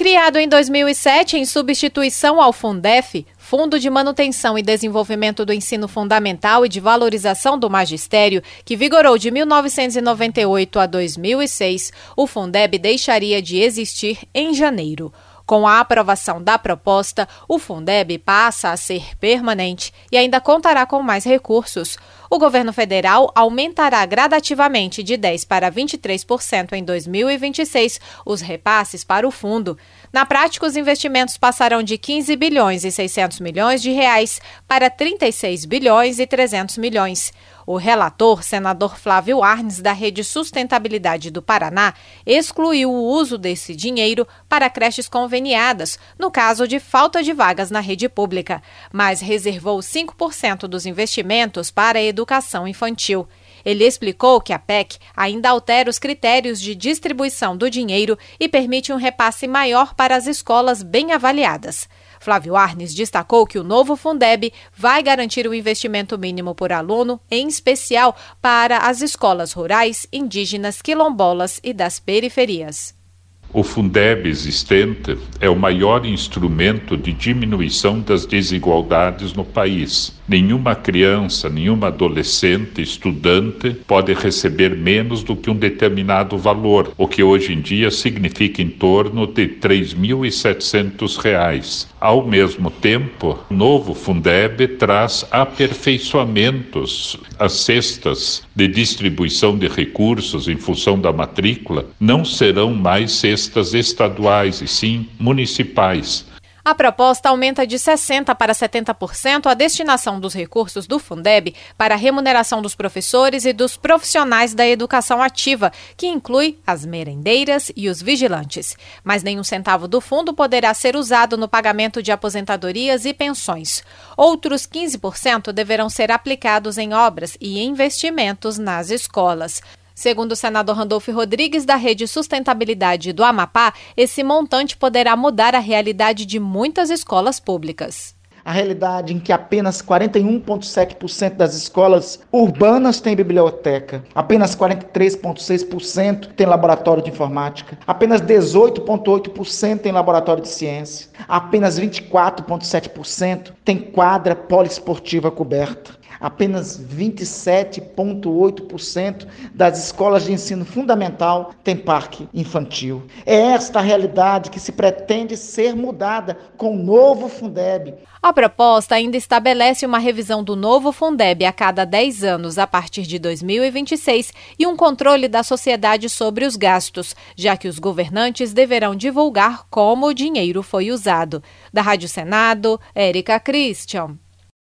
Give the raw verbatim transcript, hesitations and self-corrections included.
Criado em dois mil e sete em substituição ao Fundef, Fundo de Manutenção e Desenvolvimento do Ensino Fundamental e de Valorização do Magistério, que vigorou de mil novecentos e noventa e oito a dois mil e seis, o Fundeb deixaria de existir em janeiro. Com a aprovação da proposta, o Fundeb passa a ser permanente e ainda contará com mais recursos. O governo federal aumentará gradativamente de dez por cento para vinte e três por cento em dois mil e vinte e seis os repasses para o fundo. Na prática, os investimentos passarão de quinze bilhões e seiscentos milhões de reais para trinta e seis bilhões e trezentos milhões. O relator, senador Flávio Arnes, da Rede Sustentabilidade do Paraná, excluiu o uso desse dinheiro para creches conveniadas, no caso de falta de vagas na rede pública, mas reservou cinco por cento dos investimentos para a educação infantil. Ele explicou que a P E C ainda altera os critérios de distribuição do dinheiro e permite um repasse maior para as escolas bem avaliadas. Flávio Arnes destacou que o novo Fundeb vai garantir o investimento mínimo por aluno, em especial para as escolas rurais, indígenas, quilombolas e das periferias. O Fundeb existente é o maior instrumento de diminuição das desigualdades no país. Nenhuma criança, nenhuma adolescente, estudante pode receber menos do que um determinado valor, o que hoje em dia significa em torno de três mil e setecentos reais. Ao mesmo tempo, o novo Fundeb traz aperfeiçoamentos. As cestas de distribuição de recursos em função da matrícula não serão mais cestas estaduais e sim municipais. A proposta aumenta de sessenta por cento para setenta por cento a destinação dos recursos do Fundeb para a remuneração dos professores e dos profissionais da educação ativa, que inclui as merendeiras e os vigilantes. Mas nenhum centavo do fundo poderá ser usado no pagamento de aposentadorias e pensões. Outros quinze por cento deverão ser aplicados em obras e investimentos nas escolas. Segundo o senador Randolfo Rodrigues, da Rede Sustentabilidade do Amapá, esse montante poderá mudar a realidade de muitas escolas públicas. A realidade em que apenas quarenta e um vírgula sete por cento das escolas urbanas têm biblioteca, apenas quarenta e três vírgula seis por cento tem laboratório de informática, apenas dezoito vírgula oito por cento tem laboratório de ciência, apenas vinte e quatro vírgula sete por cento tem quadra poliesportiva coberta. Apenas vinte e sete vírgula oito por cento das escolas de ensino fundamental têm parque infantil. É esta a realidade que se pretende ser mudada com o novo Fundeb. A proposta ainda estabelece uma revisão do novo Fundeb a cada dez anos a partir de dois mil e vinte e seis e um controle da sociedade sobre os gastos, já que os governantes deverão divulgar como o dinheiro foi usado. Da Rádio Senado, Érica Christian.